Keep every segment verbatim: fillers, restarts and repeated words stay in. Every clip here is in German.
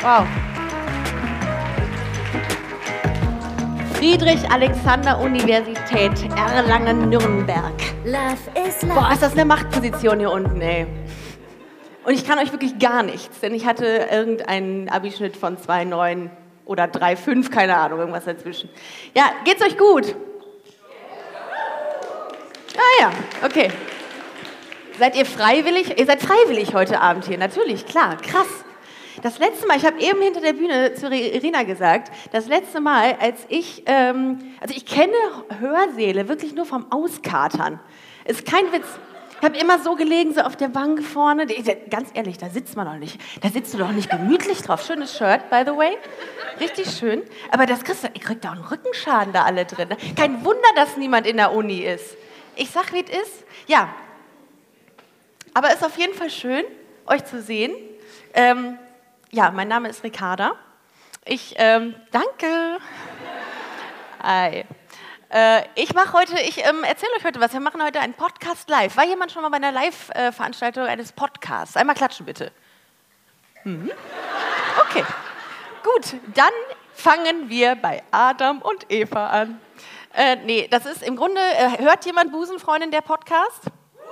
Wow. Friedrich-Alexander-Universität Erlangen-Nürnberg. Love is love. Boah, ist das eine Machtposition hier unten, ey. Und ich kann euch wirklich gar nichts, denn ich hatte irgendeinen Abischnitt von zwei Komma neun oder drei Komma fünf, keine Ahnung, irgendwas dazwischen. Ja, geht's euch gut? Ah ja, okay. Seid ihr freiwillig? Ihr seid freiwillig heute Abend hier, natürlich, klar, krass. Das letzte Mal, ich habe eben hinter der Bühne zu Irina gesagt, das letzte Mal, als ich, ähm, also ich kenne Hörsäle wirklich nur vom Auskatern. Ist kein Witz. Ich habe immer so gelegen, so auf der Bank vorne. Ganz ehrlich, da sitzt man doch nicht. Da sitzt du doch nicht gemütlich drauf. Schönes Shirt, by the way. Richtig schön. Aber das kriegst du, ihr kriegt doch einen Rückenschaden da alle drin. Kein Wunder, dass niemand in der Uni ist. Ich sag, wie es ist. Ja. Aber es ist auf jeden Fall schön, euch zu sehen. Ähm, ja, mein Name ist Ricarda. Ich, ähm, danke. Hi. Äh, ich mache heute, ich ähm, erzähle euch heute was. Wir machen heute einen Podcast live. War jemand schon mal bei einer Live-Veranstaltung eines Podcasts? Einmal klatschen, bitte. Mhm. Okay. Gut, dann fangen wir bei Adam und Eva an. Äh, nee, das ist im Grunde, äh, hört jemand Busenfreundin der Podcast?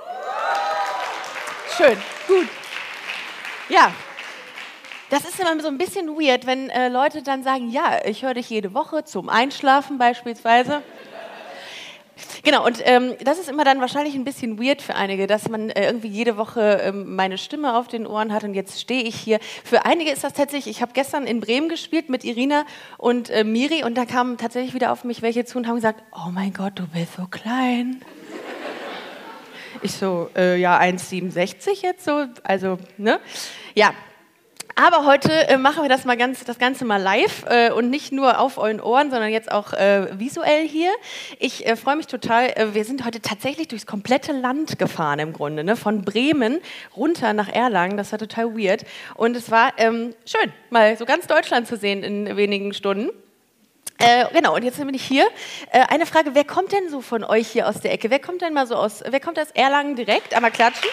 Schön, gut. Ja. Das ist immer so ein bisschen weird, wenn äh, Leute dann sagen, ja, ich höre dich jede Woche zum Einschlafen beispielsweise. Genau, und ähm, das ist immer dann wahrscheinlich ein bisschen weird für einige, dass man äh, irgendwie jede Woche ähm, meine Stimme auf den Ohren hat und jetzt stehe ich hier. Für einige ist das tatsächlich, ich habe gestern in Bremen gespielt mit Irina und äh, Miri und da kamen tatsächlich wieder auf mich welche zu und haben gesagt, oh mein Gott, du bist so klein. Ich so, äh, ja, eins Komma siebenundsechzig jetzt so, also, ne? Ja. Aber heute äh, machen wir das mal ganz, das Ganze mal live äh, und nicht nur auf euren Ohren, sondern jetzt auch äh, visuell hier. Ich äh, freue mich total. Äh, wir sind heute tatsächlich durchs komplette Land gefahren im Grunde, ne? Von Bremen runter nach Erlangen. Das war total weird. Und es war ähm, schön, mal so ganz Deutschland zu sehen in wenigen Stunden. Äh, genau, und jetzt bin ich hier. Äh, eine Frage, wer kommt denn so von euch hier aus der Ecke? Wer kommt denn mal so aus, wer kommt aus Erlangen direkt? Einmal klatschen.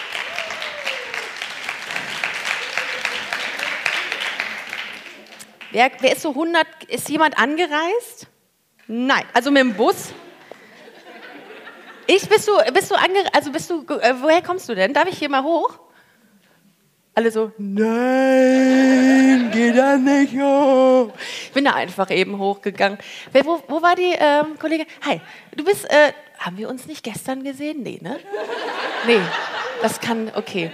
Wer, wer ist so hundert, ist jemand angereist? Nein, also mit dem Bus. Ich, bist du, bist du angereist, also bist du, äh, woher kommst du denn? Darf ich hier mal hoch? Alle so, nein, geh da nicht hoch. Ich bin da einfach eben hochgegangen. Wer, wo, wo war die ähm, Kollegin? Hi, du bist, äh, haben wir uns nicht gestern gesehen? Nee, ne? Nee, das kann, okay.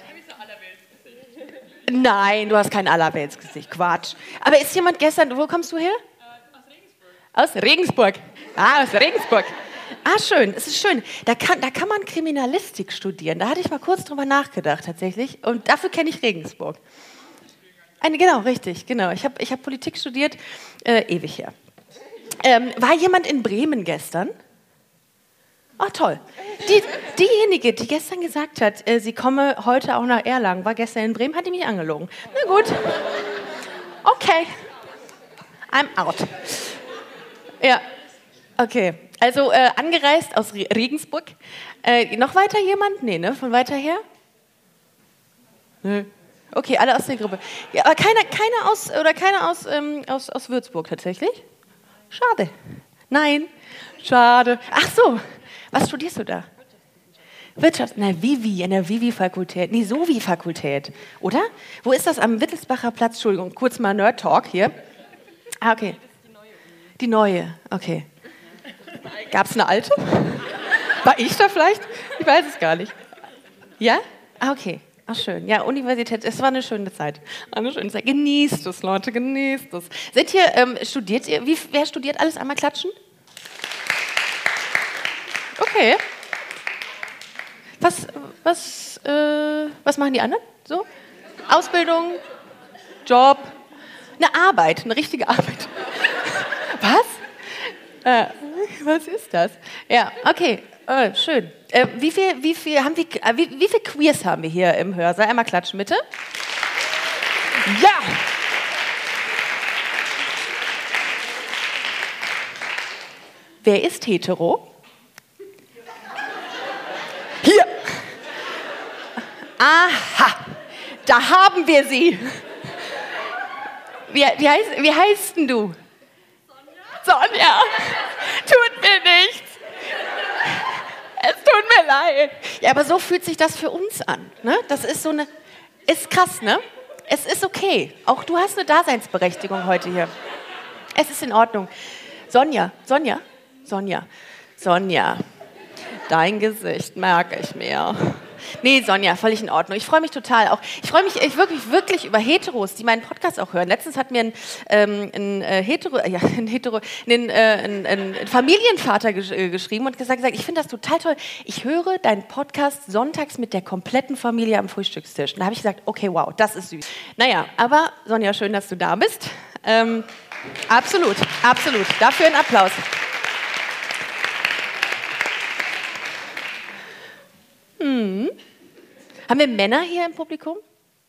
Nein, du hast kein Allerweltsgesicht, Quatsch. Aber ist jemand gestern, wo kommst du her? Äh, aus Regensburg. Aus Regensburg. Ah, aus Regensburg. Ah, schön, es ist schön. Da kann, da kann man Kriminalistik studieren. Da hatte ich mal kurz drüber nachgedacht tatsächlich. Und dafür kenne ich Regensburg. Eine, genau, richtig, genau. Ich habe ich hab Politik studiert, äh, ewig her. Ähm, war jemand in Bremen gestern? Ach, toll. Die, diejenige, die gestern gesagt hat, äh, sie komme heute auch nach Erlangen, war gestern in Bremen, hat die mich angelogen. Na gut. Okay. I'm out. Ja, okay. Also äh, angereist aus Re- Regensburg. Äh, noch weiter jemand? Nee, ne? Von weiter her? Nö. Okay, alle aus der Gruppe. Ja, aber keiner, keiner aus, oder keiner aus, ähm, aus, aus Würzburg tatsächlich? Schade. Nein, schade. Ach so. Was studierst du da? Wirtschaft, na Vivi, in der Vivi-Fakultät, nee, Sovi-Fakultät, oder? Wo ist das? Am Wittelsbacher Platz, Entschuldigung, kurz mal Nerd-Talk hier. Ah, okay. Die neue, okay. Gab es eine alte? War ich da vielleicht? Ich weiß es gar nicht. Ja? Ah, okay. Ach, schön. Ja, Universität, es war eine schöne Zeit. Eine schöne Zeit. Genießt es, Leute, genießt es. Seid ihr, ähm, studiert ihr, wie, wer studiert alles? Einmal klatschen? Okay. Was, was, äh, was machen die anderen? So? Ausbildung, Job, eine Arbeit, eine richtige Arbeit. Was? Äh, was ist das? Ja, okay, oh, schön. Äh, wie viel, wie viel haben wir, äh, wie, wie viel Queers haben wir hier im Hörsaal? Einmal klatschen, bitte. Ja! Wer ist hetero? Hier! Aha! Da haben wir sie! Wie, wie, heißt, wie heißt denn du? Sonja. Sonja. Tut mir nichts. Es tut mir leid. Ja, aber so fühlt sich das für uns an. Ne? Das ist so eine... Ist krass, ne? Es ist okay. Auch du hast eine Daseinsberechtigung heute hier. Es ist in Ordnung. Sonja, Sonja, Sonja, Sonja. Dein Gesicht merke ich mir. Nee, Sonja, völlig in Ordnung. Ich freue mich total auch. Ich freue mich ich wirklich, wirklich über Heteros, die meinen Podcast auch hören. Letztens hat mir ein, ähm, ein äh, Hetero, ja, ein Hetero, ein, äh, ein, ein Familienvater gesch äh, geschrieben und gesagt, gesagt ich finde das total toll. Ich höre deinen Podcast sonntags mit der kompletten Familie am Frühstückstisch. Und da habe ich gesagt, okay, wow, das ist süß. Naja, aber Sonja, schön, dass du da bist. Ähm, absolut, absolut. Dafür ein Applaus. Hm. Haben wir Männer hier im Publikum?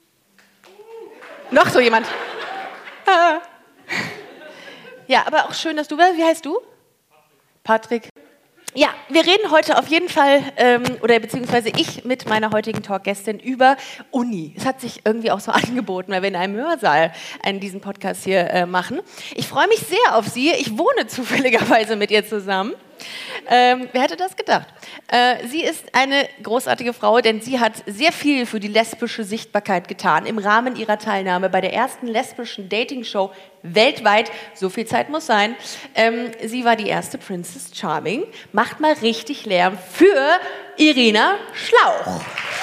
Noch so jemand? Ah. Ja, aber auch schön, dass du... Wie heißt du? Patrick. Ja, wir reden heute auf jeden Fall, ähm, oder beziehungsweise ich mit meiner heutigen Talkgästin über Uni. Es hat sich irgendwie auch so angeboten, weil wir in einem Hörsaal einen, diesen Podcast hier äh, machen. Ich freue mich sehr auf sie. Ich wohne zufälligerweise mit ihr zusammen. Ähm, wer hätte das gedacht? Äh, sie ist eine großartige Frau, denn sie hat sehr viel für die lesbische Sichtbarkeit getan im Rahmen ihrer Teilnahme bei der ersten lesbischen Dating-Show weltweit. So viel Zeit muss sein. Ähm, sie war die erste Princess Charming. Macht mal richtig Lärm für Irina Schlauch.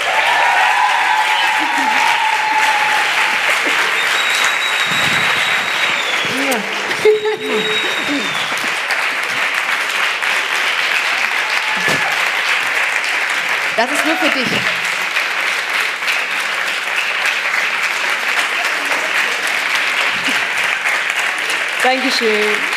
Ja. Das ist nur für dich. Dankeschön.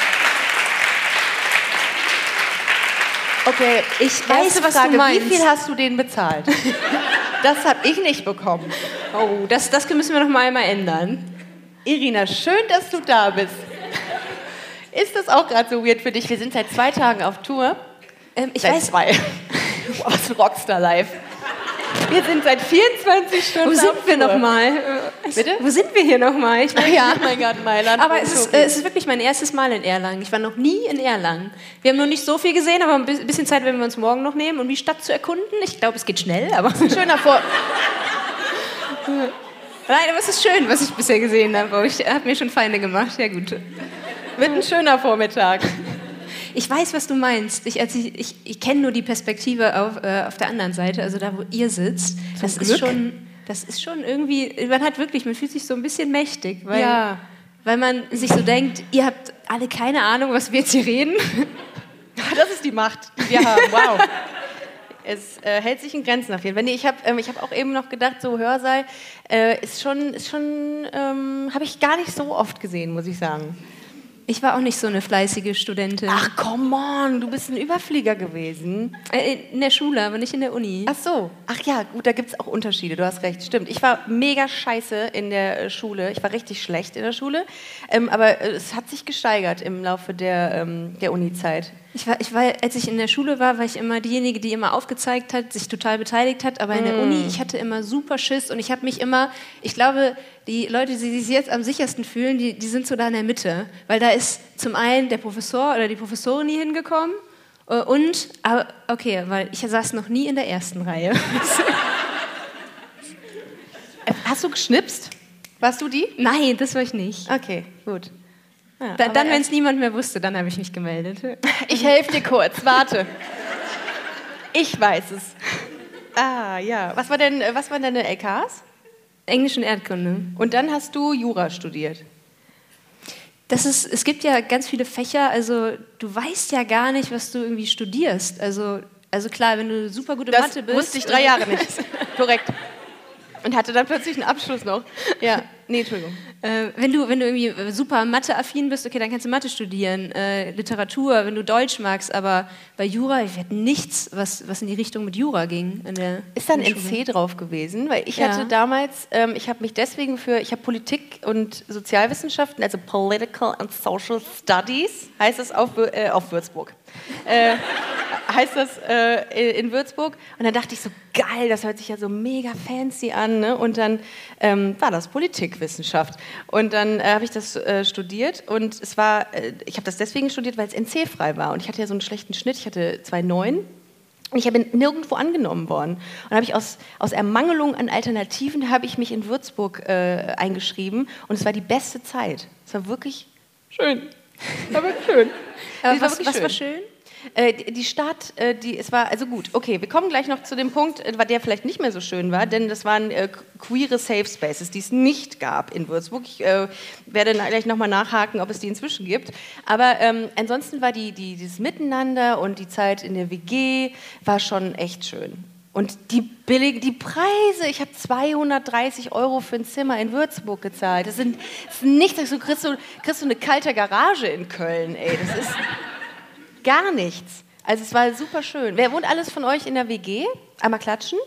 Okay, ich weiß, was Frage, du meinst. Wie viel hast du denen bezahlt? Das habe ich nicht bekommen. Oh, das, das müssen wir noch mal einmal ändern. Irina, schön, dass du da bist. Ist das auch gerade so weird für dich? Wir sind seit zwei Tagen auf Tour. Ähm, ich seit weiß. zwei. Was ein Rockstar live. Wir sind seit vierundzwanzig Stunden. Wo sind wir nochmal? Bitte? Wo sind wir hier nochmal? Ach ja, mein Gott, Mailand. Aber es ist, äh, es ist wirklich mein erstes Mal in Erlangen. Ich war noch nie in Erlangen. Wir haben noch nicht so viel gesehen, aber ein bisschen Zeit werden wir uns morgen noch nehmen, um die Stadt zu erkunden. Ich glaube, es geht schnell, aber... Schöner Vor... Nein, aber es ist schön, was ich bisher gesehen habe. Ich habe mir schon Feinde gemacht. Ja, gut. Wird ein schöner Vormittag. Ich weiß, was du meinst. Ich, also ich, ich, ich kenne nur die Perspektive auf, äh, auf der anderen Seite, also da, wo ihr sitzt. Das ist, schon, das ist schon irgendwie, man hat wirklich, man fühlt sich so ein bisschen mächtig, weil, ja. weil man sich so denkt, ihr habt alle keine Ahnung, was wir jetzt hier reden. Das ist die Macht, die wir haben. Wow. Es äh, hält sich in Grenzen auf jeden Fall. Nee, ich habe ähm, ich hab auch eben noch gedacht, so Hörsaal äh, ist schon, ist schon ähm, habe ich gar nicht so oft gesehen, muss ich sagen. Ich war auch nicht so eine fleißige Studentin. Ach, come on, du bist ein Überflieger gewesen. Äh, in der Schule, aber nicht in der Uni. Ach so. Ach ja, gut, da gibt es auch Unterschiede, du hast recht, stimmt. Ich war mega scheiße in der äh, Schule, ich war richtig schlecht in der Schule, ähm, aber äh, es hat sich gesteigert im Laufe der, ähm, der Uni-Zeit. Ich war, ich war, als ich in der Schule war, war ich immer diejenige, die immer aufgezeigt hat, sich total beteiligt hat, aber in der mm. Uni, ich hatte immer super Schiss und ich habe mich immer, ich glaube, die Leute, die sich jetzt am sichersten fühlen, die, die sind so da in der Mitte, weil da ist zum einen der Professor oder die Professorin nie hingekommen und, okay, weil ich saß noch nie in der ersten Reihe. Hast du geschnipst? Warst du die? Nein, das war ich nicht. Okay, gut. Ja, da, dann, wenn es niemand mehr wusste, dann habe ich mich gemeldet. Ich helfe dir kurz, warte. Ich weiß es. Ah, ja. Was, war denn, was waren deine L Ks? Englisch und Erdkunde. Und dann hast du Jura studiert? Das ist, es gibt ja ganz viele Fächer, also du weißt ja gar nicht, was du irgendwie studierst. Also, also klar, wenn du super gute das Mathe bist... Das wusste ich drei Jahre nicht. Korrekt. Und hatte dann plötzlich einen Abschluss noch. Ja, nee, Entschuldigung. Äh, wenn du, wenn du irgendwie super Mathe-affin bist, okay, dann kannst du Mathe studieren, äh, Literatur, wenn du Deutsch magst, aber bei Jura, ich hatte nichts, was, was in die Richtung mit Jura ging. In der, ist da ein N C drauf gewesen? Weil ich ja. hatte damals, ähm, ich habe mich deswegen für, ich habe Politik und Sozialwissenschaften, also Political and Social Studies, heißt es auf, äh, auf Würzburg. Äh, heißt das äh, in Würzburg. Und dann dachte ich so, geil, das hört sich ja so mega fancy an. Ne? Und dann ähm, war das Politikwissenschaft. Und dann äh, habe ich das äh, studiert. Und es war, äh, ich habe das deswegen studiert, weil es N C-frei war. Und ich hatte ja so einen schlechten Schnitt, ich hatte zwei Komma neun. Und ich bin nirgendwo angenommen worden. Und dann habe ich aus, aus Ermangelung an Alternativen, habe ich mich in Würzburg äh, eingeschrieben. Und es war die beste Zeit. Es war wirklich schön. Es war wirklich schön. Aber war was, was schön. war schön? Äh, die, die Stadt, äh, die, es war, also gut, okay, wir kommen gleich noch zu dem Punkt, äh, der vielleicht nicht mehr so schön war, denn das waren äh, queere Safe Spaces, die es nicht gab in Würzburg. Ich äh, werde gleich nochmal nachhaken, ob es die inzwischen gibt. Aber ähm, ansonsten war die, die, dieses Miteinander und die Zeit in der W G war schon echt schön. Und die billigen, die Preise, ich habe zweihundertdreißig Euro für ein Zimmer in Würzburg gezahlt. Das sind, das sind nichts, du kriegst, du kriegst du eine kalte Garage in Köln, ey. Das ist gar nichts. Also es war super schön. Wer wohnt alles von euch in der W G? Einmal klatschen.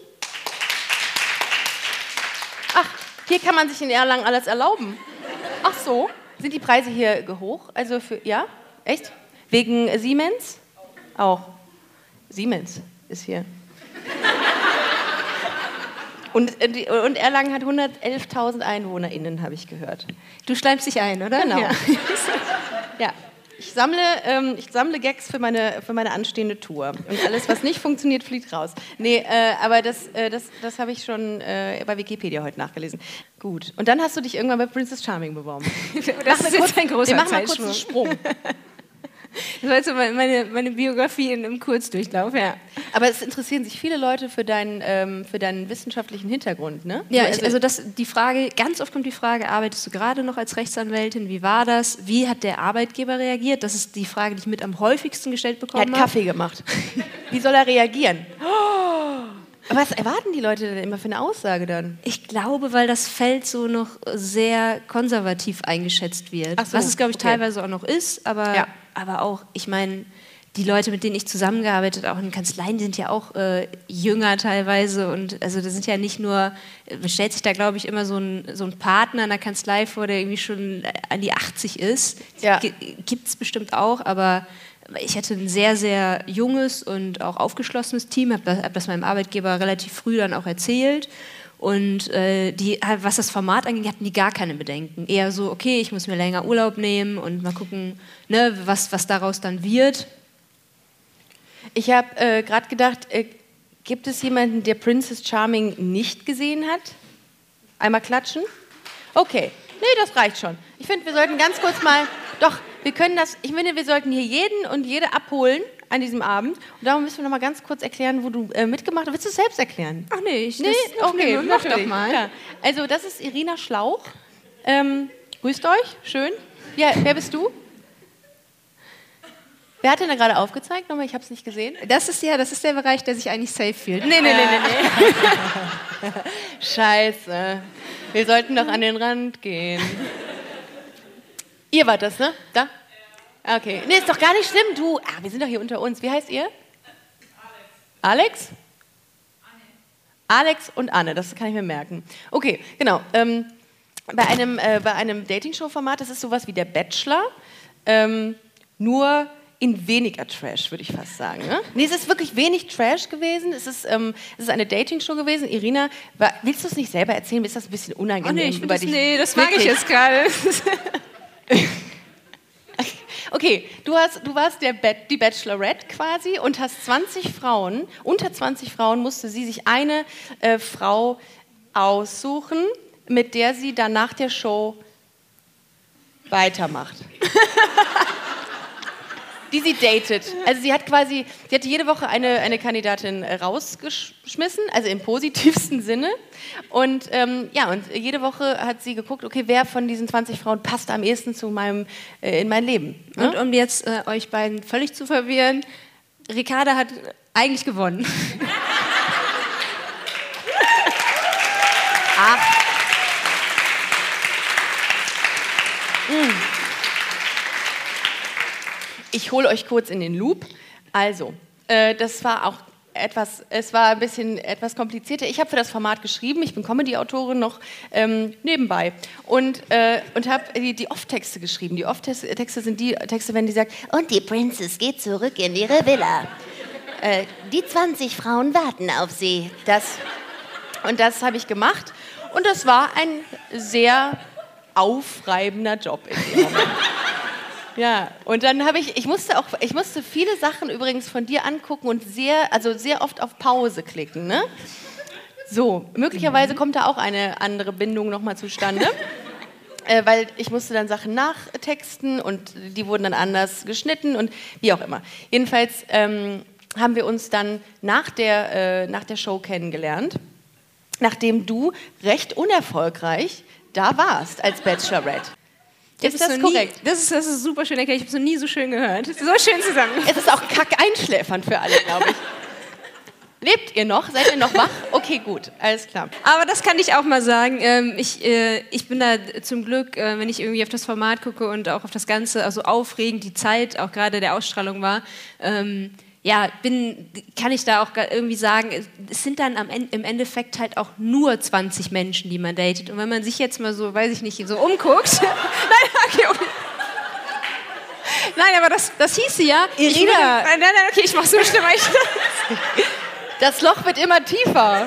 Ach, hier kann man sich in Erlangen alles erlauben. Ach so, sind die Preise hier hoch? Also für, ja? Echt? Wegen Siemens? Auch. Siemens ist hier. Und, und Erlangen hat hundertelftausend EinwohnerInnen, habe ich gehört. Du schleimst dich ein, oder? Genau. Ja. Ja. Ich sammle, ähm, ich sammle Gags für meine, für meine anstehende Tour. Und alles, was nicht funktioniert, fliegt raus. Nee, äh, aber das, äh, das, das habe ich schon äh, bei Wikipedia heute nachgelesen. Gut. Und dann hast du dich irgendwann bei Princess Charming beworben. Das ist jetzt ein großer Wir machen mal kurz Zeitsprung. einen Sprung. Das war jetzt meine, meine Biografie in einem Kurzdurchlauf, ja. Aber es interessieren sich viele Leute für deinen, ähm, für deinen wissenschaftlichen Hintergrund, ne? Ja, also, ich, also das, die Frage, ganz oft kommt die Frage, arbeitest du gerade noch als Rechtsanwältin? Wie war das? Wie hat der Arbeitgeber reagiert? Das ist die Frage, die ich mit am häufigsten gestellt bekommen habe. Er hat Kaffee gemacht. Wie soll er reagieren? Was erwarten die Leute denn immer für eine Aussage dann? Ich glaube, weil das Feld so noch sehr konservativ eingeschätzt wird. Ach so, was es, glaube ich, okay. teilweise auch noch ist, aber, Ja. aber auch, ich meine, die Leute, mit denen ich zusammengearbeitet habe, auch in Kanzleien, die sind ja auch äh, jünger teilweise. Und also das sind ja nicht nur, man stellt sich da, glaube ich, immer so ein, so ein Partner in der Kanzlei vor, der irgendwie schon an die achtzig ist. Ja. Gibt es bestimmt auch, aber ich hatte ein sehr, sehr junges und auch aufgeschlossenes Team, habe das, hab das meinem Arbeitgeber relativ früh dann auch erzählt. Und äh, die, was das Format angeht, hatten die gar keine Bedenken. Eher so, okay, ich muss mir länger Urlaub nehmen und mal gucken, ne, was, was daraus dann wird. Ich habe äh, gerade gedacht, äh, gibt es jemanden, der Princess Charming nicht gesehen hat? Einmal klatschen? Okay, nee, das reicht schon. Ich finde, wir sollten ganz kurz mal, doch, wir können das, ich finde, wir sollten hier jeden und jede abholen an diesem Abend. Und darum müssen wir noch mal ganz kurz erklären, wo du äh, mitgemacht hast. Willst du es selbst erklären? Ach nee, ich nee, das, okay, nee, mach natürlich. doch mal. Ja. Also das ist Irina Schlauch. Ähm, grüßt euch, schön. Ja, wer bist du? Wer hat denn da gerade aufgezeigt? Nochmal, ich habe es nicht gesehen. Das ist ja, das ist der Bereich, der sich eigentlich safe fühlt. Nee, nee, nee, nee, nee. Scheiße. Wir sollten doch an den Rand gehen. Ihr wart das, ne? Da? Okay. Nee, ist doch gar nicht schlimm, du. Ah, wir sind doch hier unter uns. Wie heißt ihr? Alex. Alex? Anne. Alex und Anne, das kann ich mir merken. Okay, genau. Ähm, bei einem, äh, bei einem Dating-Show-Format, das ist sowas wie der Bachelor, ähm, nur in weniger Trash, würde ich fast sagen. Ne? Nee, es ist wirklich wenig Trash gewesen. Es ist, ähm, es ist eine Dating-Show gewesen. Irina, war, willst du es nicht selber erzählen? Ist das ein bisschen unangenehm? Oh nee, ich über das, dich? nee, das mag Wirklich? ich jetzt gerade. Okay, du, hast, du warst der ba- die Bachelorette quasi und hast zwanzig Frauen, unter zwanzig Frauen musste sie sich eine äh, Frau aussuchen, mit der sie dann nach der Show weitermacht. Die sie datet. Also sie hat quasi, sie hatte jede Woche eine, eine Kandidatin rausgeschmissen, also im positivsten Sinne. Und ähm, ja, und jede Woche hat sie geguckt, okay, wer von diesen zwanzig Frauen passt am ehesten zu meinem, äh, in mein Leben. Ne? Und um jetzt äh, euch beiden völlig zu verwirren, Ricarda hat eigentlich gewonnen. Ach. Mm. Ich hole euch kurz in den Loop. Also, äh, das war auch etwas, es war ein bisschen etwas komplizierter. Ich habe für das Format geschrieben, ich bin Comedy-Autorin noch ähm, nebenbei und, äh, und habe die, die Off-Texte geschrieben. Die Off-Texte sind die Texte, wenn die sagt, und die Princess geht zurück in ihre Villa. Äh, die zwanzig Frauen warten auf Sie. Das, und das habe ich gemacht. Und das war ein sehr aufreibender Job in dem Moment. Ja, und dann habe ich, ich musste auch, ich musste viele Sachen übrigens von dir angucken und sehr, also sehr oft auf Pause klicken, ne? So, möglicherweise kommt da auch eine andere Bindung nochmal zustande, äh, weil ich musste dann Sachen nachtexten und die wurden dann anders geschnitten und wie auch immer. Jedenfalls ähm, haben wir uns dann nach der, äh, nach der Show kennengelernt, nachdem du recht unerfolgreich da warst als Bachelorette. Ist das, das korrekt? Nie, das, ist, das ist super schön erklärt. Ich habe es noch nie so schön gehört. So schön zusammen. Es ist auch kack-einschläfernd für alle, glaube ich. Lebt ihr noch? Seid ihr noch wach? Okay, gut, alles klar. Aber das kann ich auch mal sagen. Ähm, ich, äh, ich bin da zum Glück, äh, wenn ich irgendwie auf das Format gucke und auch auf das Ganze, also aufregend die Zeit, auch gerade der Ausstrahlung war, ähm, ja, bin, kann ich da auch irgendwie sagen, es sind dann am Ende, im Endeffekt halt auch nur zwanzig Menschen, die man datet. Und wenn man sich jetzt mal so, weiß ich nicht, so umguckt. Nein, okay, okay. Nein, aber das, das hieße ja. Irina. Würde, nein, nein, okay, ich mach so schlimm. Das Loch wird immer tiefer.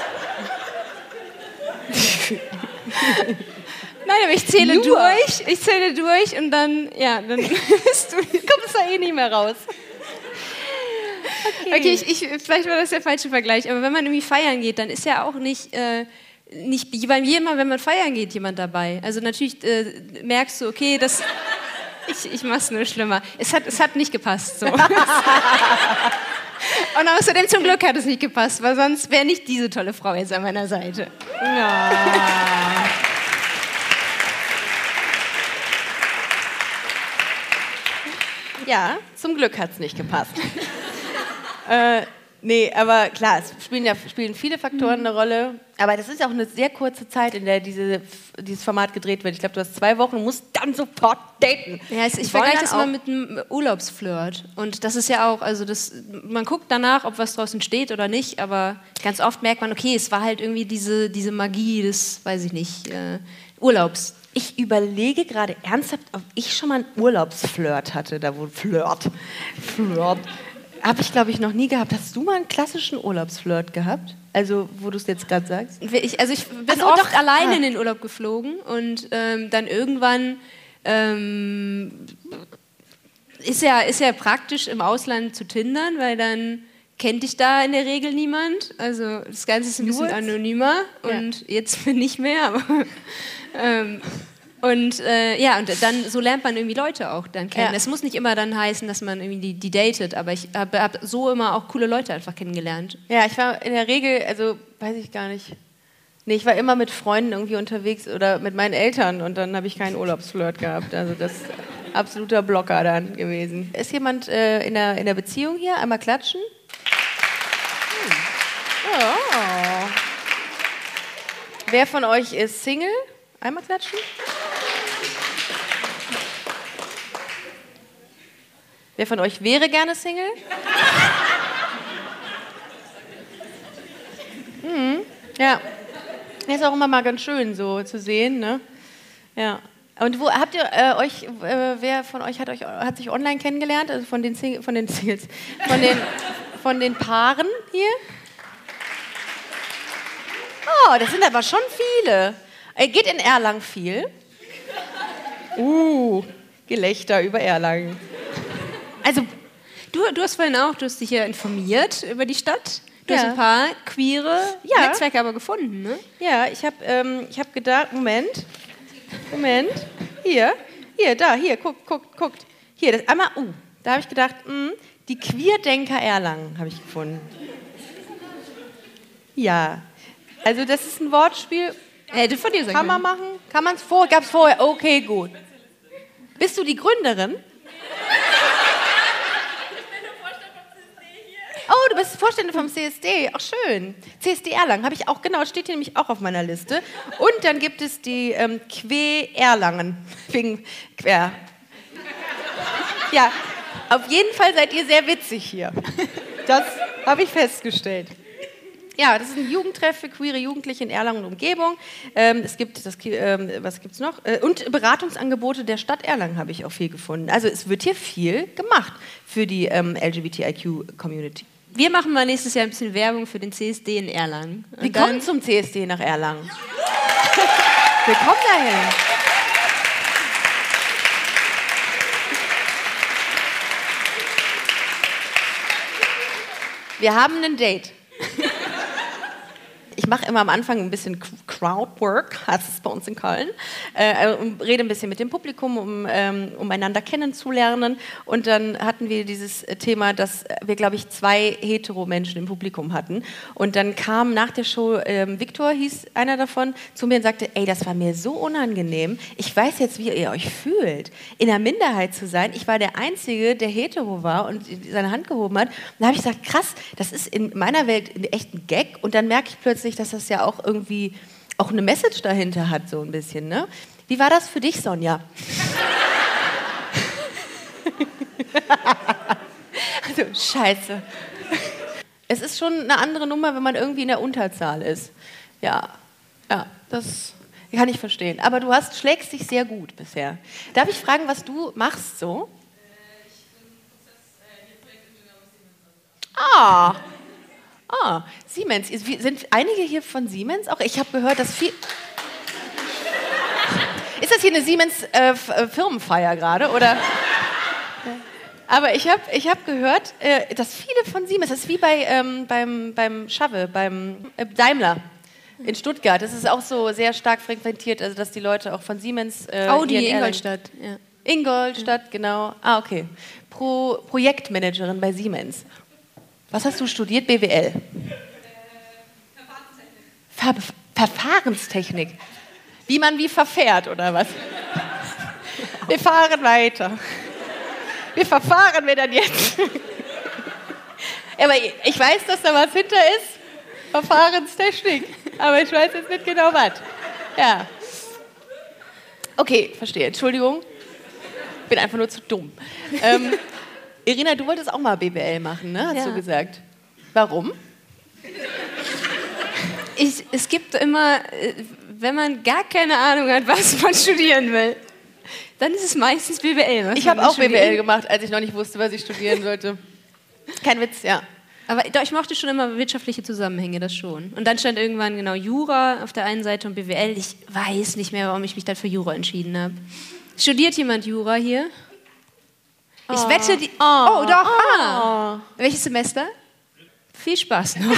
Nein, aber ich zähle Nur. durch, ich zähle durch und dann, ja, dann bist du, kommst da eh nicht mehr raus. Okay, okay ich, ich, vielleicht war das der falsche Vergleich, aber wenn man irgendwie feiern geht, dann ist ja auch nicht, äh, nicht bei jedem Mal, wenn man feiern geht, jemand dabei. Also natürlich äh, merkst du, okay, das, ich, ich mach's nur schlimmer. Es hat, es hat nicht gepasst. So. Und außerdem zum Glück hat es nicht gepasst, weil sonst wäre nicht diese tolle Frau jetzt an meiner Seite. Ja. Ja, zum Glück hat es nicht gepasst. äh, nee, aber klar, es spielen ja spielen viele Faktoren eine Rolle. Aber das ist ja auch eine sehr kurze Zeit, in der diese, dieses Format gedreht wird. Ich glaube, du hast zwei Wochen und musst dann sofort daten. Ja, ich vergleiche das mal mit einem Urlaubsflirt. Und das ist ja auch, also das, man guckt danach, ob was draußen steht oder nicht, aber ganz oft merkt man, okay, es war halt irgendwie diese, diese Magie des, weiß ich nicht, äh, Urlaubs. Ich überlege gerade ernsthaft, ob ich schon mal einen Urlaubsflirt hatte, da wo Flirt, Flirt, habe ich glaube ich noch nie gehabt. Hast du mal einen klassischen Urlaubsflirt gehabt? Also, wo du es jetzt gerade sagst? Ich, also ich bin so, oft doch, alleine ah. in den Urlaub geflogen und ähm, dann irgendwann ähm, ist ja, ist ja praktisch im Ausland zu tindern, weil dann kennt dich da in der Regel niemand. Also das Ganze ist ein bisschen anonymer und ja. Jetzt nicht mehr, aber ähm, und äh, ja, und dann so lernt man irgendwie Leute auch dann kennen. Es ja. muss nicht immer dann heißen, dass man irgendwie die, die datet, aber ich habe hab so immer auch coole Leute einfach kennengelernt. Ja, ich war in der Regel, also weiß ich gar nicht. Nee, ich war immer mit Freunden irgendwie unterwegs oder mit meinen Eltern und dann habe ich keinen Urlaubsflirt gehabt. Also das ist absoluter Blocker dann gewesen. Ist jemand äh, in, der, in der Beziehung hier? Einmal klatschen. Hm. Oh. Wer von euch ist Single? Einmal klatschen. Wer von euch wäre gerne Single? Mhm. Ja. Ist auch immer mal ganz schön so zu sehen, ne? Ja. Und wo habt ihr äh, euch, äh, wer von euch hat euch hat sich online kennengelernt? Also von den Sing- von den Singles, von den von den Paaren hier? Oh, das sind aber schon viele. Er geht in Erlangen viel. Uh, Gelächter über Erlangen. Also, du, du hast vorhin auch, du hast dich ja informiert über die Stadt. Du ja. hast ein paar queere ja. Netzwerke aber gefunden, ne? Ja, ich habe ähm, ich hab gedacht, Moment, Moment, hier, hier, da, hier, guckt, guckt, guckt. Hier, das einmal, uh, da habe ich gedacht, mh, die Queerdenker Erlangen habe ich gefunden. Ja, also das ist ein Wortspiel. Hätte von dir sein Kann man machen? Kann man es vor? Gab es vorher? Okay, gut. Bist du die Gründerin? Oh, du bist Vorständin vom C S D. Ach, schön. C S D Erlangen habe ich auch, genau, steht hier nämlich auch auf meiner Liste. Und dann gibt es die ähm, Que Erlangen. Wegen quer. Ja, auf jeden Fall seid ihr sehr witzig hier. Das habe ich festgestellt. Ja, das ist ein Jugendtreff für queere Jugendliche in Erlangen und Umgebung. Ähm, es gibt, das, ähm, was gibt's noch? Äh, und Beratungsangebote der Stadt Erlangen habe ich auch viel gefunden. Also es wird hier viel gemacht für die ähm, L G B T I Q-Community. wir machen mal nächstes Jahr ein bisschen Werbung für den C S D in Erlangen. Und Wir kommen zum C S D nach Erlangen. Wir kommen dahin. Wir haben ein Date. Ich mache immer am Anfang ein bisschen Crowdwork, heißt es bei uns in Köln, äh, und rede ein bisschen mit dem Publikum, um, ähm, um einander kennenzulernen. Und dann hatten wir dieses Thema, dass wir, glaube ich, zwei Hetero-Menschen im Publikum hatten. Und dann kam nach der Show, ähm, Viktor hieß einer davon, zu mir und sagte, ey, das war mir so unangenehm. Ich weiß jetzt, wie ihr euch fühlt, in der Minderheit zu sein. Ich war der Einzige, der hetero war und seine Hand gehoben hat. Und da habe ich gesagt, krass, das ist in meiner Welt echt ein Gag. Und dann merke ich plötzlich, dass das ja auch irgendwie auch eine Message dahinter hat, so ein bisschen, ne? Wie war das für dich, Sonja? Also, scheiße. Es ist schon eine andere Nummer, wenn man irgendwie in der Unterzahl ist. Ja, ja, das kann ich verstehen. Aber du hast, schlägst dich sehr gut bisher. Darf ich fragen, was du machst so? Ah, Ah, Siemens. Sind einige hier von Siemens auch? Ich habe gehört, dass viel... Ist das hier eine Siemens-Firmenfeier äh, gerade, oder? Aber ich habe ich hab gehört, äh, dass viele von Siemens, das ist wie bei, ähm, beim, beim Schave, beim äh, Daimler in Stuttgart. Das ist auch so sehr stark frequentiert, also dass die Leute auch von Siemens... Äh, Audi, Ingolstadt. Ja. Ingolstadt, genau. Ah, okay. Pro Projektmanagerin bei Siemens. Was hast du studiert? B W L? Äh, Verfahrenstechnik. Ver Verfahrenstechnik. Wie man wie verfährt, oder was? Wir fahren weiter. Wie verfahren wir dann jetzt? Aber ich weiß, dass da was hinter ist. Verfahrenstechnik. Aber ich weiß jetzt nicht genau was. Ja. Okay, verstehe. Entschuldigung. Ich bin einfach nur zu dumm. Ähm, Irina, du wolltest auch mal B W L machen, ne? Hast ja. du gesagt. Warum? Ich, es gibt immer, wenn man gar keine Ahnung hat, was man studieren will, dann ist es meistens B W L. Was ich habe auch B W L gemacht, als ich noch nicht wusste, was ich studieren sollte. Kein Witz, ja. Aber doch, ich mochte schon immer wirtschaftliche Zusammenhänge, das schon. Und dann stand irgendwann genau Jura auf der einen Seite und B W L. Ich weiß nicht mehr, warum ich mich dann für Jura entschieden habe. Studiert jemand Jura hier? Ich oh. wette, die... Oh, oh doch. Oh. Ah. Welches Semester? Viel Spaß noch.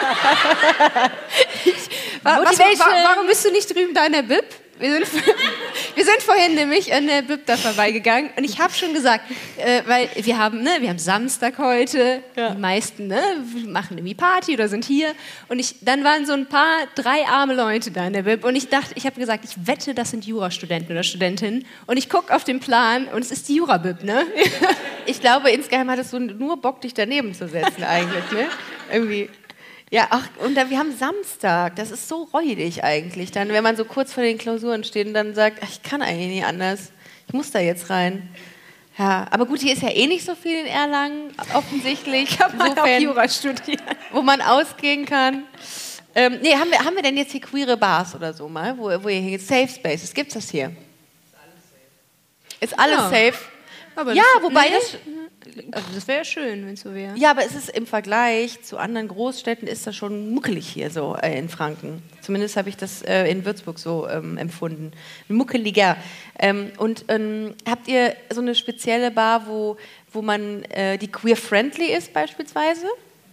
ich, was, wa, warum bist du nicht drüben da in der Bib? Wir sind, wir sind vorhin nämlich an der Bib da vorbeigegangen und ich habe schon gesagt, äh, weil wir haben, ne, wir haben Samstag heute, ja. die meisten ne, machen irgendwie Party oder sind hier und ich, dann waren so ein paar, drei arme Leute da in der Bib und ich dachte, ich habe gesagt, ich wette, das sind Jurastudenten oder Studentinnen und ich gucke auf den Plan und es ist die Jura-Bib, ne? Ich glaube, insgeheim hattest du nur Bock, dich daneben zu setzen eigentlich, ne? Irgendwie... Ja, ach, und dann, wir haben Samstag, das ist so räudig eigentlich, dann, wenn man so kurz vor den Klausuren steht und dann sagt, ach, ich kann eigentlich nicht anders, ich muss da jetzt rein. Ja, aber gut, hier ist ja eh nicht so viel in Erlangen, offensichtlich. Ich habe auch Jura studiert. Wo man ausgehen kann. Ähm, nee, haben wir, haben wir denn jetzt hier queere Bars oder so mal, wo, wo ihr hingeht? Safe Spaces, gibt's das hier? Ist alles ja. safe? Aber ja, das, wobei nee. das... Also das wäre ja schön, wenn es so wäre. Ja, aber es ist im Vergleich zu anderen Großstädten ist das schon muckelig hier so äh, in Franken. Zumindest habe ich das äh, in Würzburg so ähm, empfunden. Muckeliger. Ähm, und ähm, habt ihr so eine spezielle Bar, wo, wo man, äh, die queer-friendly ist beispielsweise?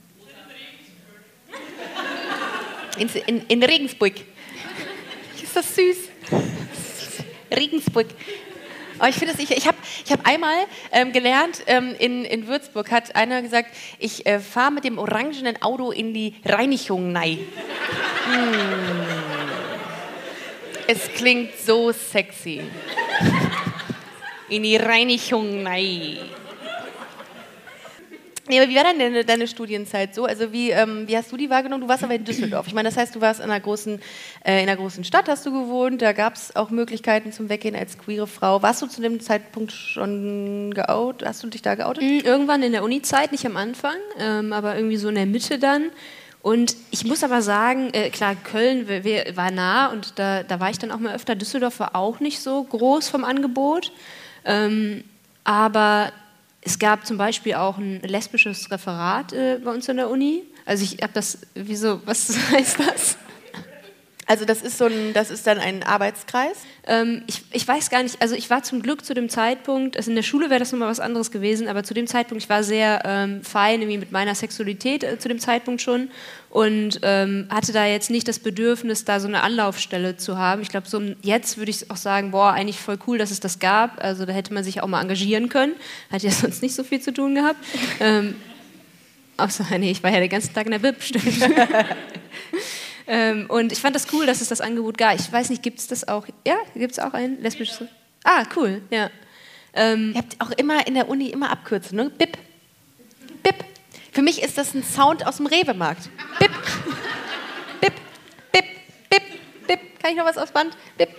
In, in, in Regensburg. Ist das süß? Regensburg. Oh, ich finde das, ich, ich habe ich hab einmal ähm, gelernt, ähm, in, in Würzburg hat einer gesagt, ich äh, fahre mit dem orangenen Auto in die Reinigung rein. Hm. Es klingt so sexy. In die Reinigung rein. Nee, aber wie war denn deine, deine Studienzeit so? Also wie, ähm, wie hast du die wahrgenommen? Du warst aber in Düsseldorf. Ich meine, das heißt, du warst in einer großen, äh, in einer großen Stadt, hast du gewohnt. Da gab es auch Möglichkeiten zum Weggehen als queere Frau. Warst du zu dem Zeitpunkt schon geoutet? Hast du dich da geoutet? Irgendwann in der Uni-Zeit, nicht am Anfang, ähm, aber irgendwie so in der Mitte dann. Und ich muss aber sagen, äh, klar, Köln w- w- war nah und da, da war ich dann auch mal öfter. Düsseldorf war auch nicht so groß vom Angebot. Ähm, aber... es gab zum Beispiel auch ein lesbisches Referat äh, bei uns an der Uni. Also ich habe das, wieso, was heißt das? Also das ist so ein, das ist dann ein Arbeitskreis? Ähm, ich, ich weiß gar nicht, also ich war zum Glück zu dem Zeitpunkt, also in der Schule wäre das nochmal was anderes gewesen, aber zu dem Zeitpunkt, ich war sehr ähm, fein irgendwie mit meiner Sexualität äh, zu dem Zeitpunkt schon und ähm, hatte da jetzt nicht das Bedürfnis, da so eine Anlaufstelle zu haben. Ich glaube, so jetzt würde ich auch sagen, boah, eigentlich voll cool, dass es das gab. Also da hätte man sich auch mal engagieren können. Hat ja sonst nicht so viel zu tun gehabt. ähm, außer, nee, ich war ja den ganzen Tag in der Bib, stimmt. Ähm, und ich fand das cool, dass es das Angebot gab. Ich weiß nicht, gibt es das auch? Ja, gibt es auch ein lesbisches? Ah, cool, ja. Ähm, Ihr habt auch immer in der Uni immer Abkürzungen, ne? Bip. Bip. Für mich ist das ein Sound aus dem Rewe-Markt. Bip. Bip. Bip. Bip. Bip. Kann ich noch was aufs Band? Bip.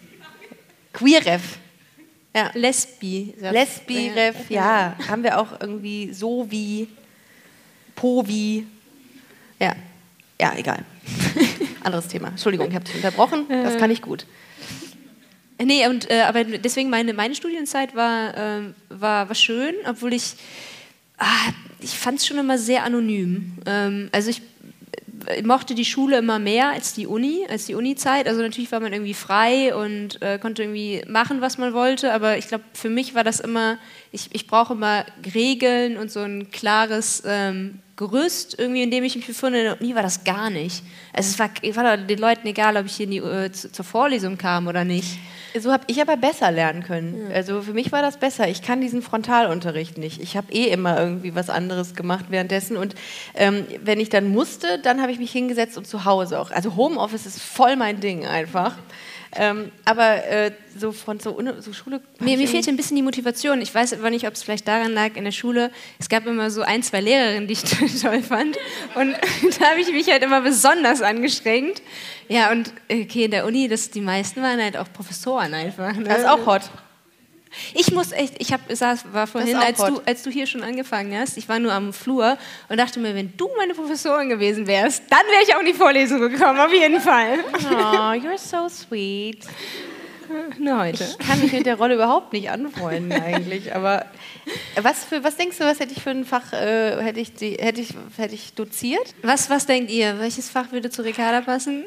Queerref. Ja. Lesbi. Lesbi, Ref, ja. Haben wir auch irgendwie so wie, po wie. Ja. Ja, egal. Anderes Thema. Entschuldigung, ich habe dich unterbrochen. Das kann ich gut. Nee, und, äh, aber deswegen meine, meine Studienzeit war, äh, war, war schön, obwohl ich, ah, ich fand es schon immer sehr anonym. Ähm, also ich Ich mochte die Schule immer mehr als die Uni, als die Uni-Zeit. Also natürlich war man irgendwie frei und äh, konnte irgendwie machen, was man wollte. Aber ich glaube, für mich war das immer, ich, ich brauche immer Regeln und so ein klares ähm, Gerüst, irgendwie, in dem ich mich befinde. Und nie war das gar nicht. Also es war, war den Leuten egal, ob ich hier in die, äh, zu, zur Vorlesung kam oder nicht. So habe ich aber besser lernen können. Ja. Also für mich war das besser. Ich kann diesen Frontalunterricht nicht. Ich habe eh immer irgendwie was anderes gemacht währenddessen. Und ähm, wenn ich dann musste, dann habe ich mich hingesetzt und zu Hause auch. Also Homeoffice ist voll mein Ding einfach. Ähm, aber äh, so von so, so Schule... Mir, mir fehlte ein bisschen die Motivation. Ich weiß aber nicht, ob es vielleicht daran lag in der Schule. Es gab immer so ein, zwei Lehrerinnen, die ich toll fand. Und da habe ich mich halt immer besonders angestrengt. Ja, und okay, in der Uni, das, die meisten waren halt auch Professoren einfach. Ne? Das ist auch hot. Ich muss echt, ich hab, saß, war vorhin, als du, als du hier schon angefangen hast, ich war nur am Flur und dachte mir, wenn du meine Professorin gewesen wärst, dann wäre ich auch in die Vorlesung gekommen, auf jeden Fall. Oh, you're so sweet. Nur heute. Ich kann mich mit der Rolle überhaupt nicht anfreunden eigentlich, aber was, für, was denkst du, was hätte ich für ein Fach, äh, hätte, ich die, hätte, ich, hätte ich doziert? Was, was denkt ihr, welches Fach würde zu Ricarda passen?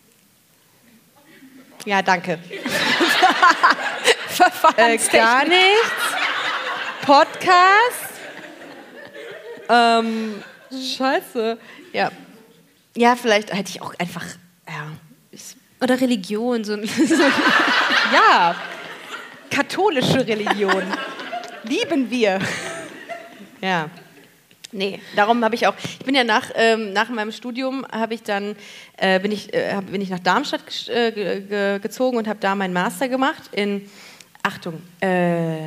Ja, danke. äh, gar nichts. Podcast. Ähm, scheiße. Ja. Ja, vielleicht hätte ich auch einfach. Ja. Oder Religion. So. Ja. Katholische Religion. Lieben wir. Ja. Nee, darum habe ich auch, ich bin ja nach, ähm, nach meinem Studium habe ich dann, äh, bin, ich, äh, bin ich nach Darmstadt äh, ge ge gezogen und habe da meinen Master gemacht in, Achtung, äh,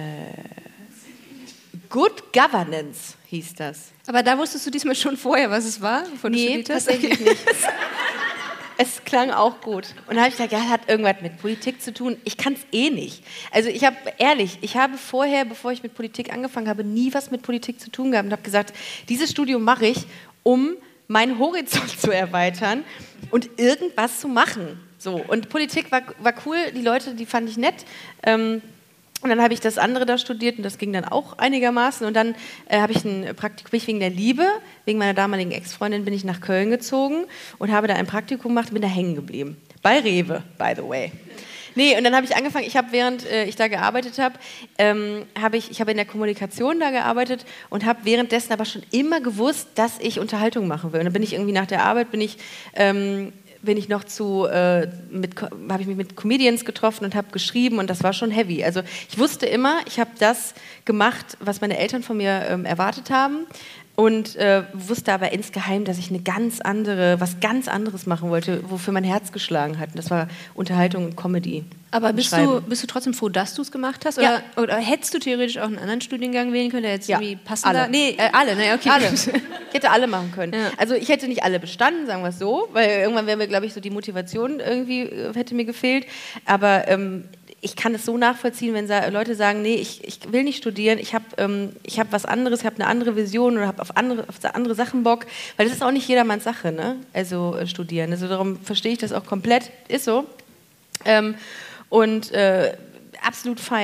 Good Governance hieß das. Aber da wusstest du diesmal schon vorher, was es war, bevor du nee, studiert hast? Tatsächlich nicht. Es klang auch gut. Und da habe ich gedacht, ja, hat irgendwas mit Politik zu tun. Ich kann es eh nicht. Also ich habe, ehrlich, ich habe vorher, bevor ich mit Politik angefangen habe, nie was mit Politik zu tun gehabt und habe gesagt, dieses Studium mache ich, um meinen Horizont zu erweitern und irgendwas zu machen. So. Und Politik war, war cool, die Leute, die fand ich nett. Ähm, Und dann habe ich das andere da studiert und das ging dann auch einigermaßen. Und dann äh, habe ich ein Praktikum, bin ich wegen der Liebe, wegen meiner damaligen Ex-Freundin, bin ich nach Köln gezogen und habe da ein Praktikum gemacht und bin da hängen geblieben. Bei Rewe, by the way. Nee, und dann habe ich angefangen, ich habe, während äh, ich da gearbeitet habe, ähm, habe ich, ich habe in der Kommunikation da gearbeitet und habe währenddessen aber schon immer gewusst, dass ich Unterhaltung machen will. Und dann bin ich irgendwie nach der Arbeit, bin ich... Ähm, bin ich noch zu, äh, habe ich mich mit Comedians getroffen und habe geschrieben und das war schon heavy. Also ich wusste immer, ich habe das gemacht, was meine Eltern von mir ähm, erwartet haben und äh, wusste aber insgeheim, dass ich eine ganz andere, was ganz anderes machen wollte, wofür mein Herz geschlagen hat. Und das war Unterhaltung und Comedy. Aber bist du, bist du trotzdem froh, dass du es gemacht hast? Oder, ja. oder hättest du theoretisch auch einen anderen Studiengang wählen können, der jetzt ja. irgendwie passender... Alle. Nee, äh, alle, ne, okay. Alle. Ich hätte alle machen können. Ja. Also ich hätte nicht alle bestanden, sagen wir es so, weil irgendwann wäre mir, glaube ich, so die Motivation irgendwie, äh, hätte mir gefehlt. Aber ähm, ich kann es so nachvollziehen, wenn sa- Leute sagen, nee, ich, ich will nicht studieren, ich habe ähm, ich hab was anderes, ich habe eine andere Vision oder habe auf andere, auf andere Sachen Bock, weil das ist auch nicht jedermanns Sache, ne? Also äh, studieren. Also darum verstehe ich das auch komplett, ist so. Ähm, und äh, absolut fein.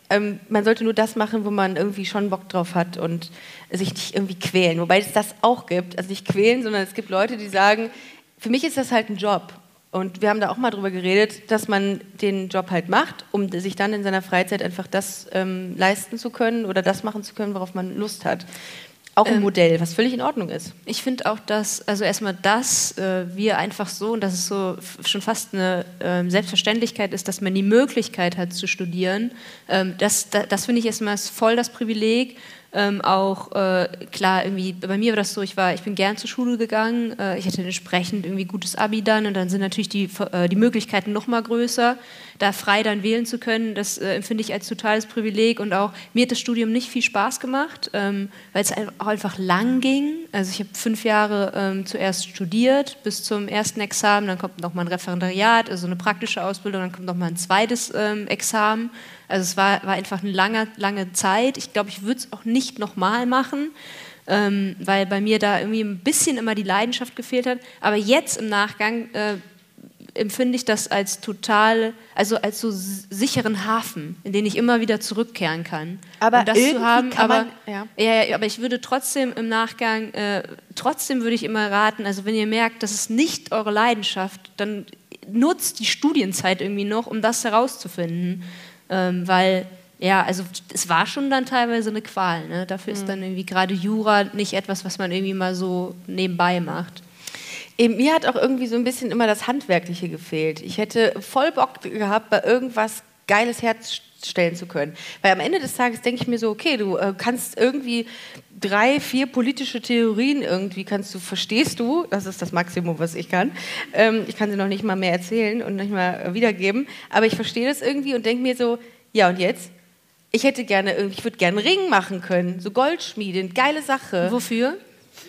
ähm, man sollte nur das machen, wo man irgendwie schon Bock drauf hat und sich nicht irgendwie quälen. Wobei es das auch gibt, also nicht quälen, sondern es gibt Leute, die sagen, für mich ist das halt ein Job. Und wir haben da auch mal drüber geredet, dass man den Job halt macht, um sich dann in seiner Freizeit einfach das ähm, leisten zu können oder das machen zu können, worauf man Lust hat. Auch ein ähm, Modell, was völlig in Ordnung ist. Ich finde auch, dass, also erstmal das, äh, wir einfach so, und dass es so f- schon fast eine äh, Selbstverständlichkeit ist, dass man die Möglichkeit hat zu studieren, ähm, das, das, das finde ich erstmal voll das Privileg. Ähm, auch äh, klar, irgendwie bei mir war das so, ich war, ich bin gern zur Schule gegangen, äh, ich hatte entsprechend irgendwie gutes Abi dann und dann sind natürlich die, äh, die Möglichkeiten noch mal größer, da frei dann wählen zu können, das äh, empfinde ich als totales Privileg und auch mir hat das Studium nicht viel Spaß gemacht, ähm, weil es auch einfach lang ging, also ich habe fünf Jahre ähm, zuerst studiert bis zum ersten Examen, dann kommt noch mal ein Referendariat, also eine praktische Ausbildung, dann kommt noch mal ein zweites ähm, Examen. Also es war, war einfach eine lange, lange Zeit. Ich glaube, ich würde es auch nicht nochmal machen, ähm, weil bei mir da irgendwie ein bisschen immer die Leidenschaft gefehlt hat. Aber jetzt im Nachgang äh, empfinde ich das als total, also als so sicheren Hafen, in den ich immer wieder zurückkehren kann. Aber und das zu haben, kann aber, man, ja. Ja, ja, aber ich würde trotzdem im Nachgang, äh, trotzdem würde ich immer raten, also wenn ihr merkt, das ist nicht eure Leidenschaft, dann nutzt die Studienzeit irgendwie noch, um das herauszufinden. Ähm, weil, ja, also es war schon dann teilweise eine Qual. Ne? Dafür mhm. ist dann irgendwie gerade Jura nicht etwas, was man irgendwie mal so nebenbei macht. Eben, mir hat auch irgendwie so ein bisschen immer das Handwerkliche gefehlt. Ich hätte voll Bock gehabt, bei irgendwas Geiles herstellen zu können. Weil am Ende des Tages denke ich mir so, okay, du äh, kannst irgendwie drei, vier politische Theorien irgendwie, kannst du, verstehst du, das ist das Maximum, was ich kann. Ähm, ich kann sie noch nicht mal mehr erzählen und nicht mal wiedergeben, aber ich verstehe das irgendwie und denke mir so, ja und jetzt? Ich hätte gerne irgendwie, ich würde gerne einen Ring machen können, so Goldschmieden, geile Sache. Wofür?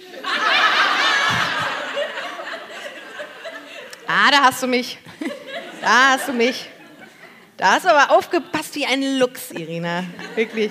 Ah, da hast du mich. Da hast du mich. Da hast du aber aufgepasst wie ein Luchs, Irina. Wirklich.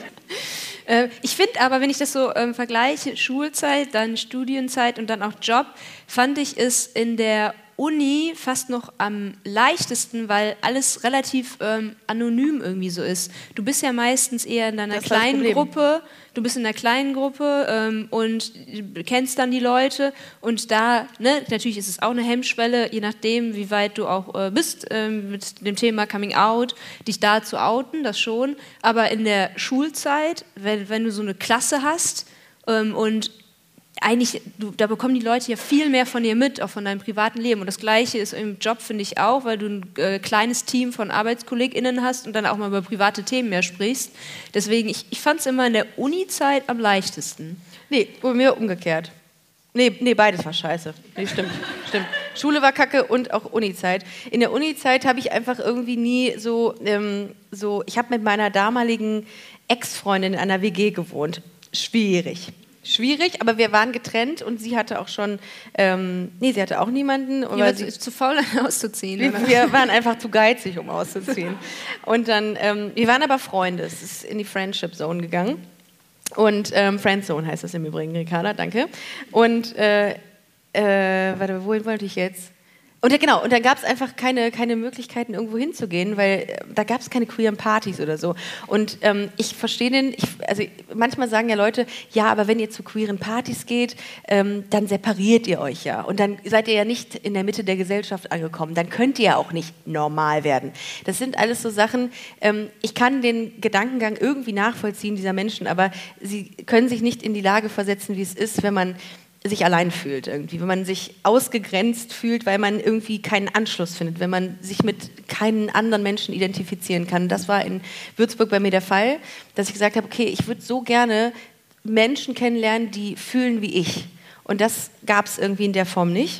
Äh, ich finde aber, wenn ich das so ähm, vergleiche, Schulzeit, dann Studienzeit und dann auch Job, fand ich es in der Uni fast noch am leichtesten, weil alles relativ ähm, anonym irgendwie so ist. Du bist ja meistens eher in einer kleinen Gruppe, du bist in einer kleinen Gruppe ähm, und kennst dann die Leute und da, ne, natürlich ist es auch eine Hemmschwelle, je nachdem, wie weit du auch äh, bist ähm, mit dem Thema Coming Out, dich da zu outen, das schon, aber in der Schulzeit, wenn, wenn du so eine Klasse hast ähm, und eigentlich, du, da bekommen die Leute ja viel mehr von dir mit, auch von deinem privaten Leben. Und das Gleiche ist im Job, finde ich auch, weil du ein äh, kleines Team von ArbeitskollegInnen hast und dann auch mal über private Themen mehr sprichst. Deswegen, ich, ich fand es immer in der Uni-Zeit am leichtesten. Nee, bei mir umgekehrt. Nee, nee, beides war scheiße. Nee, stimmt, stimmt. Schule war kacke und auch Uni-Zeit. In der Uni-Zeit habe ich einfach irgendwie nie so, ähm, so ich habe mit meiner damaligen Ex-Freundin in einer W G gewohnt. Schwierig. Schwierig, aber wir waren getrennt und sie hatte auch schon, ähm, nee, sie hatte auch niemanden. Ja, sie ist zu faul, auszuziehen. Wir, wir waren einfach zu geizig, um auszuziehen. Und dann, ähm, wir waren aber Freunde, es ist in die Friendship Zone gegangen. Und ähm, Friendzone heißt das im Übrigen, Ricarda, danke. Und, äh, äh, warte, wohin wollte ich jetzt? Und ja, genau, und dann gab es einfach keine, keine Möglichkeiten, irgendwo hinzugehen, weil äh, da gab es keine queeren Partys oder so. Und ähm, ich verstehe den, ich, also manchmal sagen ja Leute, ja, aber wenn ihr zu queeren Partys geht, ähm, dann separiert ihr euch ja. Und dann seid ihr ja nicht in der Mitte der Gesellschaft angekommen. Dann könnt ihr ja auch nicht normal werden. Das sind alles so Sachen, ähm, ich kann den Gedankengang irgendwie nachvollziehen dieser Menschen, aber sie können sich nicht in die Lage versetzen, wie es ist, wenn man sich allein fühlt irgendwie, wenn man sich ausgegrenzt fühlt, weil man irgendwie keinen Anschluss findet, wenn man sich mit keinen anderen Menschen identifizieren kann. Das war in Würzburg bei mir der Fall, dass ich gesagt habe, okay, ich würde so gerne Menschen kennenlernen, die fühlen wie ich. Und das gab es irgendwie in der Form nicht.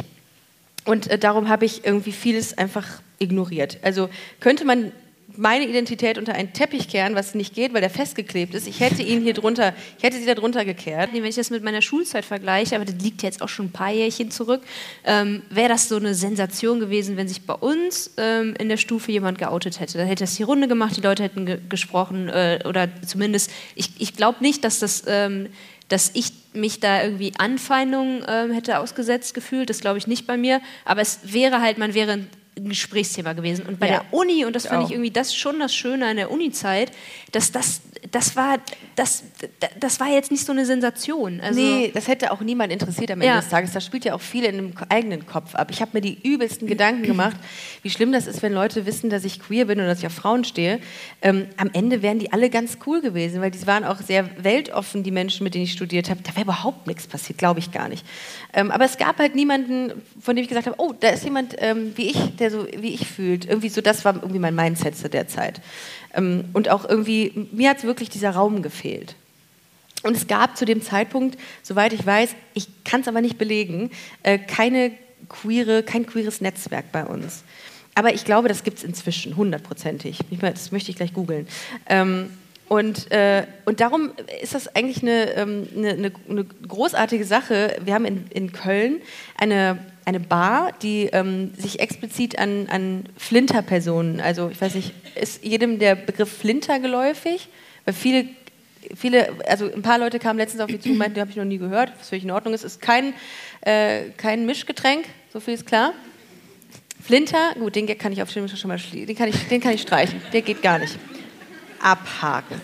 Und äh, darum habe ich irgendwie vieles einfach ignoriert. Also könnte man meine Identität unter einen Teppich kehren, was nicht geht, weil der festgeklebt ist. Ich hätte ihn hier drunter, ich hätte sie da drunter gekehrt. Wenn ich das mit meiner Schulzeit vergleiche, aber das liegt jetzt auch schon ein paar Jährchen zurück, ähm, wäre das so eine Sensation gewesen, wenn sich bei uns ähm, in der Stufe jemand geoutet hätte. Dann hätte das die Runde gemacht, die Leute hätten ge- gesprochen äh, oder zumindest, ich, ich glaube nicht, dass das... Ähm, dass ich mich da irgendwie Anfeindungen ähm, hätte ausgesetzt gefühlt, das glaube ich nicht bei mir, aber es wäre halt, man wäre ein Gesprächsthema gewesen. Und bei ja. der Uni, und das ich fand auch. ich irgendwie das schon das Schöne an der Uni-Zeit, dass das, das war, das, das war jetzt nicht so eine Sensation. Also, nee, das hätte auch niemand interessiert am Ende Ja. des Tages. Das spielt ja auch viel in dem eigenen Kopf ab. Ich habe mir die übelsten Gedanken gemacht, wie schlimm das ist, wenn Leute wissen, dass ich queer bin und dass ich auf Frauen stehe. Ähm, am Ende wären die alle ganz cool gewesen, weil die waren auch sehr weltoffen, die Menschen, mit denen ich studiert habe. Da wäre überhaupt nichts passiert, glaube ich gar nicht. Ähm, aber es gab halt niemanden, von dem ich gesagt habe, oh, da ist jemand ähm, wie ich, der so wie ich fühlt. Irgendwie so, das war irgendwie mein Mindset zu der Zeit. Ähm, und auch irgendwie, mir hat wirklich dieser Raum gefehlt. Und es gab zu dem Zeitpunkt, soweit ich weiß, ich kann es aber nicht belegen, äh, keine queere, kein queeres Netzwerk bei uns. Aber ich glaube, das gibt es inzwischen, hundertprozentig. Das möchte ich gleich googeln. Ähm, Und, äh, und darum ist das eigentlich eine, ähm, eine, eine, eine großartige Sache. Wir haben in, in Köln eine, eine Bar, die ähm, sich explizit an, an Flinter-Personen, also ich weiß nicht, ist jedem der Begriff Flinter geläufig? Weil viele, viele, also ein paar Leute kamen letztens auf mich zu und meinten, den habe ich noch nie gehört, was völlig in Ordnung ist. Es ist kein, äh, kein Mischgetränk, so viel ist klar. Flinter, gut, den kann ich auf jeden Fall schon mal schließen, den kann ich, den kann ich streichen, der geht gar nicht. Abhaken.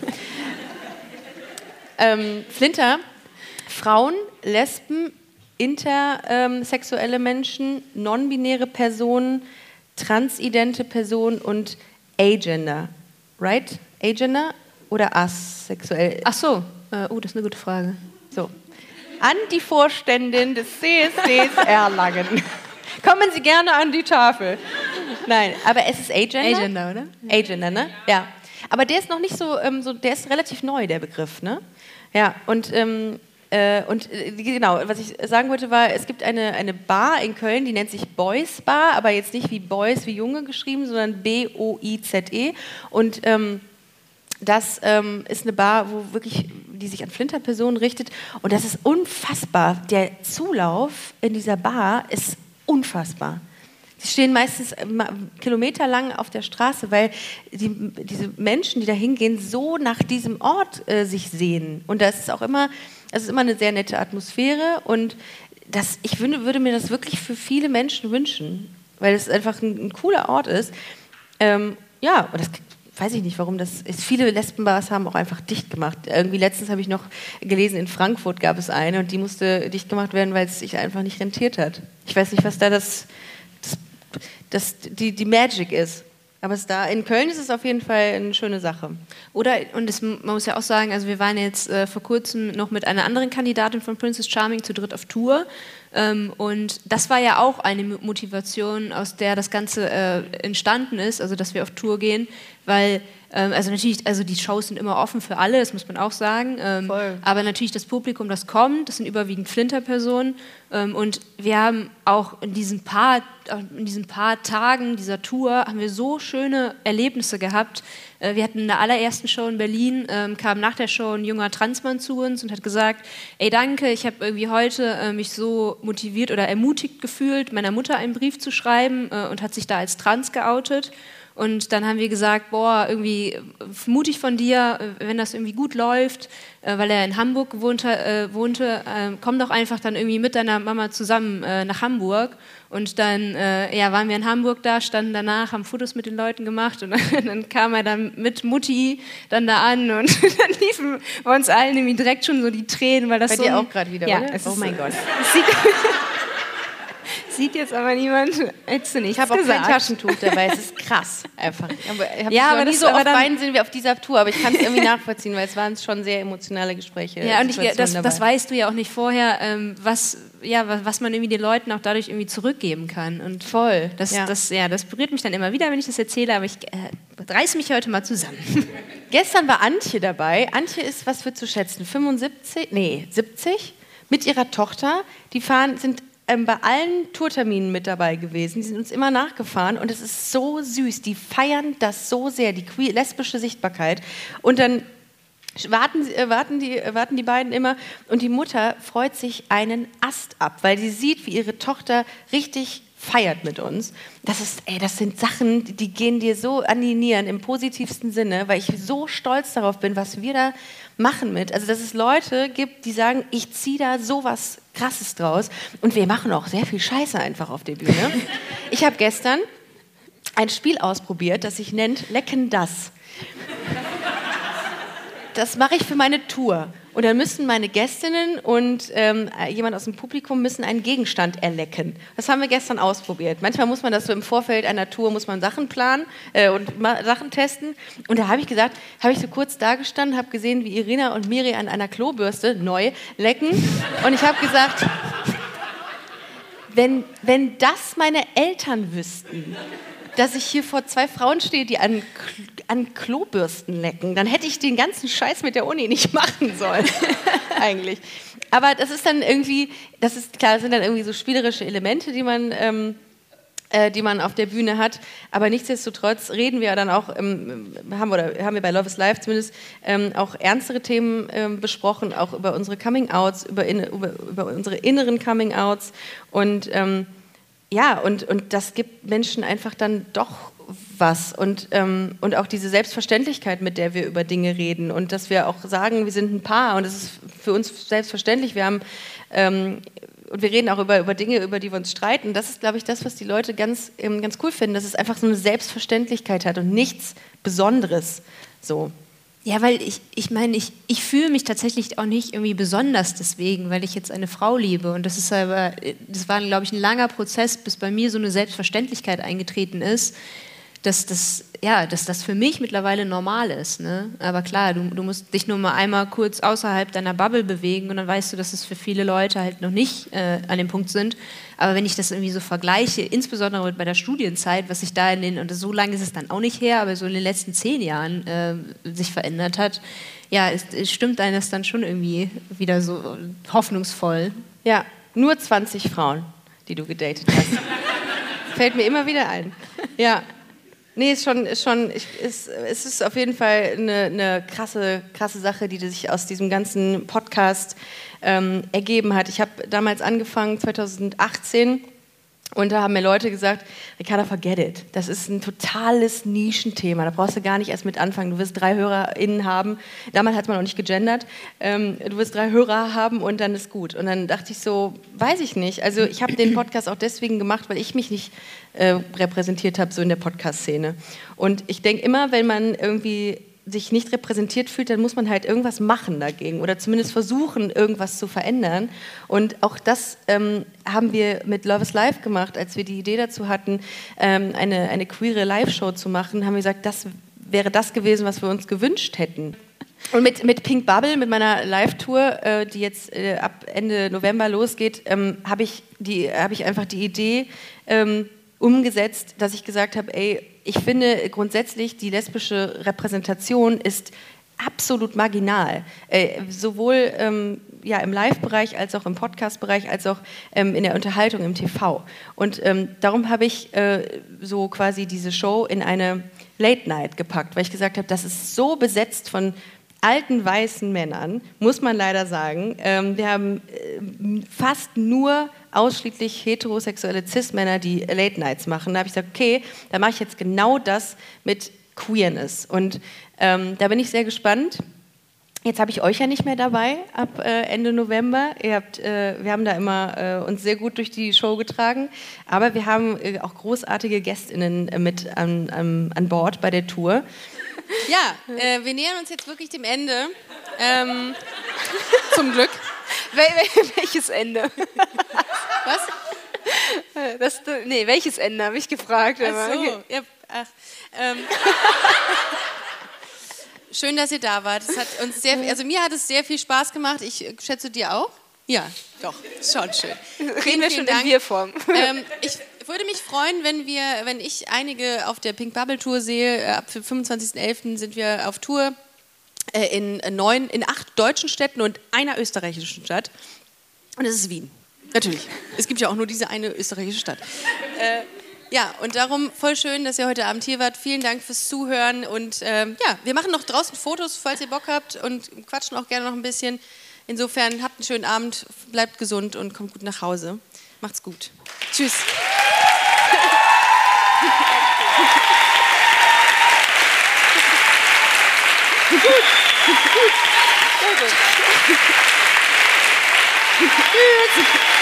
ähm, Flinter, Frauen, Lesben, intersexuelle Menschen, non-binäre Personen, transidente Personen und Agender. Right? Agender oder asexuell? ach so, äh, oh, das ist eine gute Frage. So. An die Vorständin des C S Ds Erlangen. Kommen Sie gerne an die Tafel. Nein, aber es ist Agender. Agender, oder? Agender, ne? Ja. Aber der ist noch nicht so, ähm, so, der ist relativ neu, der Begriff, ne? Ja, und, ähm, äh, und äh, genau, was ich sagen wollte war, es gibt eine, eine Bar in Köln, die nennt sich Boys Bar, aber jetzt nicht wie Boys, wie Junge geschrieben, sondern B O I Z E. Und ähm, das ähm, ist eine Bar, wo wirklich, die sich an Flinter-Personen richtet. Und das ist unfassbar. Der Zulauf in dieser Bar ist unfassbar. Sie stehen meistens kilometerlang auf der Straße, weil die, diese Menschen, die da hingehen, so nach diesem Ort äh, sich sehnen. Und das ist auch immer, es ist immer eine sehr nette Atmosphäre. Und das, ich würde, würde mir das wirklich für viele Menschen wünschen, weil es einfach ein, ein cooler Ort ist. Ähm, ja, und das weiß ich nicht, warum das ist. Viele Lesbenbars haben auch einfach dicht gemacht. Irgendwie letztens habe ich noch gelesen, in Frankfurt gab es eine und die musste dicht gemacht werden, weil es sich einfach nicht rentiert hat. Ich weiß nicht, was da das... dass die, die Magic ist. Aber es da, in Köln ist es auf jeden Fall eine schöne Sache. Oder, und das, man muss ja auch sagen, also wir waren jetzt äh, vor kurzem noch mit einer anderen Kandidatin von Princess Charming zu dritt auf Tour. Ähm, und das war ja auch eine Motivation, aus der das Ganze äh, entstanden ist, also dass wir auf Tour gehen, weil, ähm, also natürlich, also die Shows sind immer offen für alle, das muss man auch sagen, ähm, Voll. aber natürlich das Publikum, das kommt, das sind überwiegend Flinter-Personen ähm, und wir haben auch in diesen, paar, in diesen paar Tagen dieser Tour, haben wir so schöne Erlebnisse gehabt. Äh, wir hatten in der allerersten Show in Berlin, ähm, kam nach der Show ein junger Transmann zu uns und hat gesagt, ey danke, ich habe irgendwie heute äh, mich so motiviert oder ermutigt gefühlt, meiner Mutter einen Brief zu schreiben äh, und hat sich da als trans geoutet. Und dann haben wir gesagt, boah, irgendwie mutig von dir, wenn das irgendwie gut läuft, äh, weil er in Hamburg gewohnt, äh, wohnte, äh, komm doch einfach dann irgendwie mit deiner Mama zusammen äh, nach Hamburg. Und dann äh, ja, waren wir in Hamburg da, standen danach, haben Fotos mit den Leuten gemacht und dann, dann kam er dann mit Mutti dann da an und dann liefen bei uns allen irgendwie direkt schon so die Tränen, weil das Bei so... dir auch gerade wieder, ja, oder? es Oh ist, mein Gott. es sieht, sieht jetzt aber niemand, hättest du nichts Ich habe auch gesagt. kein Taschentuch dabei, es ist krass einfach. Ich habe hab Ja, aber noch nie das- so aber oft dann- weinen sehen wir auf dieser Tour, aber ich kann es irgendwie nachvollziehen, weil es waren schon sehr emotionale Gespräche. Ja, und ich, Situationen das, dabei. das weißt du ja auch nicht vorher, ähm, was, ja, was, was man irgendwie den Leuten auch dadurch irgendwie zurückgeben kann. Und Voll. das, ja. das, ja, das berührt mich dann immer wieder, wenn ich das erzähle, aber ich äh, reiß mich heute mal zusammen. Gestern war Antje dabei. Antje ist, was wird zu schätzen, fünfundsiebzig? Nee, siebzig? Mit ihrer Tochter. Die fahren, sind ähm, bei allen Tourterminen mit dabei gewesen. Die sind uns immer nachgefahren und es ist so süß. Die feiern das so sehr, die queer, lesbische Sichtbarkeit. Und dann warten, äh, warten, die, äh, warten die beiden immer und die Mutter freut sich einen Ast ab, weil sie sieht, wie ihre Tochter richtig feiert mit uns. Das ist, ey, das sind Sachen, die gehen dir so an die Nieren im positivsten Sinne, weil ich so stolz darauf bin, was wir da machen mit. Also, dass es Leute gibt, die sagen, ich ziehe da sowas Krasses draus und wir machen auch sehr viel Scheiße einfach auf der Bühne. Ich habe gestern ein Spiel ausprobiert, das sich nennt Lecken das. Das mache ich für meine Tour. Und dann müssen meine Gästinnen und ähm, jemand aus dem Publikum müssen einen Gegenstand erlecken. Das haben wir gestern ausprobiert. Manchmal muss man das so im Vorfeld einer Tour, muss man Sachen planen äh, und Sachen testen. Und da habe ich gesagt, habe ich so kurz dagestanden, habe gesehen, wie Irina und Miri an einer Klobürste, neu, lecken. Und ich habe gesagt, wenn, wenn das meine Eltern wüssten, dass ich hier vor zwei Frauen stehe, die an, an Klobürsten lecken, dann hätte ich den ganzen Scheiß mit der Uni nicht machen sollen, eigentlich. Aber das ist dann irgendwie, das ist klar, das sind dann irgendwie so spielerische Elemente, die man, ähm, äh, die man auf der Bühne hat. Aber nichtsdestotrotz reden wir dann auch, ähm, haben, oder haben wir bei Love is Life zumindest ähm, auch ernstere Themen ähm, besprochen, auch über unsere Coming-Outs, über, in, über, über unsere inneren Coming-Outs und ähm, ja, und, und das gibt Menschen einfach dann doch was und, ähm, und auch diese Selbstverständlichkeit, mit der wir über Dinge reden und dass wir auch sagen, wir sind ein Paar und es ist für uns selbstverständlich, wir haben ähm, und wir reden auch über, über Dinge, über die wir uns streiten. Das ist, glaube ich, das, was die Leute ganz, ähm, ganz cool finden, dass es einfach so eine Selbstverständlichkeit hat und nichts Besonderes so. Ja, weil ich, ich meine, ich, ich fühle mich tatsächlich auch nicht irgendwie besonders deswegen, weil ich jetzt eine Frau liebe. Und das ist aber, das war, glaube ich, ein langer Prozess, bis bei mir so eine Selbstverständlichkeit eingetreten ist, dass das, ja, dass das für mich mittlerweile normal ist. Ne? Aber klar, du, du musst dich nur mal einmal kurz außerhalb deiner Bubble bewegen und dann weißt du, dass es für viele Leute halt noch nicht äh, an dem Punkt sind. Aber wenn ich das irgendwie so vergleiche, insbesondere bei der Studienzeit, was sich da in den, und so lange ist es dann auch nicht her, aber so in den letzten zehn Jahren äh, sich verändert hat, ja, es, es stimmt einem das dann schon irgendwie wieder so hoffnungsvoll. Ja, nur zwanzig Frauen, die du gedatet hast. Fällt mir immer wieder ein. Ja. Nee, ist schon, ist schon, ich, ist, es ist auf jeden Fall eine, eine krasse, krasse Sache, die sich aus diesem ganzen Podcast ähm, ergeben hat. Ich habe damals angefangen, zwanzig achtzehn, und da haben mir Leute gesagt, Ricarda, forget it. Das ist ein totales Nischenthema. Da brauchst du gar nicht erst mit anfangen. Du wirst drei HörerInnen haben. Damals hat man noch nicht gegendert. Ähm, du wirst drei Hörer haben und dann ist gut. Und dann dachte ich so, weiß ich nicht. Also ich habe den Podcast auch deswegen gemacht, weil ich mich nicht äh, repräsentiert habe, so in der Podcast-Szene. Und ich denke immer, wenn man irgendwie sich nicht repräsentiert fühlt, dann muss man halt irgendwas machen dagegen oder zumindest versuchen, irgendwas zu verändern. Und auch das ähm, haben wir mit Love is Life gemacht, als wir die Idee dazu hatten, ähm, eine, eine queere Live-Show zu machen, haben wir gesagt, das wäre das gewesen, was wir uns gewünscht hätten. Und mit, mit Pink Bubble, mit meiner Live-Tour, äh, die jetzt äh, ab Ende November losgeht, ähm, habe ich, die, hab ich einfach die Idee ähm, umgesetzt, dass ich gesagt habe, ey, ich finde grundsätzlich, die lesbische Repräsentation ist absolut marginal. Äh, sowohl ähm, ja, im Live-Bereich als auch im Podcast-Bereich, als auch ähm, in der Unterhaltung im T V. Und ähm, darum habe ich äh, so quasi diese Show in eine Late-Night gepackt, weil ich gesagt habe, das ist so besetzt von alten weißen Männern, muss man leider sagen. Ähm, wir haben äh, fast nur ausschließlich heterosexuelle Cis-Männer, die Late-Nights machen. Da habe ich gesagt, okay, da mache ich jetzt genau das mit Queerness. Und ähm, da bin ich sehr gespannt. Jetzt habe ich euch ja nicht mehr dabei ab äh, Ende November. Ihr habt, äh, wir haben da immer äh, uns sehr gut durch die Show getragen. Aber wir haben äh, auch großartige GästInnen äh, mit an, an, an Bord bei der Tour. Ja, äh, wir nähern uns jetzt wirklich dem Ende. Ähm, zum Glück. Wel wel welches Ende? Was? Das, nee, welches Ende, habe ich gefragt. Ach so. Okay. Ja, ach, ähm. Schön, dass ihr da wart. Es hat uns sehr, also mir hat es sehr viel Spaß gemacht. Ich schätze, dir auch? Ja, doch, ist schon schön. Reden wir schon in Wir-Form. Ähm, ich würde mich freuen, wenn wir, wenn ich einige auf der Pink Bubble Tour sehe. Ab fünfundzwanzigsten elften sind wir auf Tour äh, in neun, in acht deutschen Städten und einer österreichischen Stadt. Und es ist Wien. Natürlich. Es gibt ja auch nur diese eine österreichische Stadt. Äh, ja, und darum voll schön, dass ihr heute Abend hier wart. Vielen Dank fürs Zuhören. Und ähm, ja, wir machen noch draußen Fotos, falls ihr Bock habt, und quatschen auch gerne noch ein bisschen. Insofern habt einen schönen Abend, bleibt gesund und kommt gut nach Hause. Macht's gut. Tschüss. Gut, gut, sehr gut.